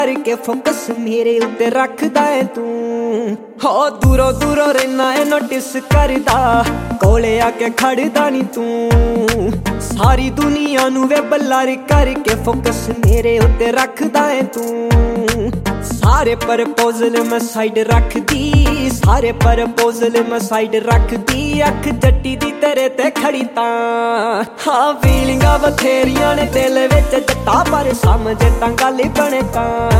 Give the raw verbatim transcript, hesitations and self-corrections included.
करके फोकस मेरे उत्ते रखदा है तू हो दूरों दूरों रहना है नोटिस करदा कोले आके खड़दा नी तू सारी दुनिया नू वे बल्लार करके फोकस मेरे उत्ते रखदा है तू सारे प्रपोजल मैं साइड रख दी सारे प्रपोजल मैं साइड रख दी अख जट्टी दी तेरे ते खड़ी तां हाँ फीलिंगां बथेरियां ने दिल विच जट्टा पर समझ तां गल बने तां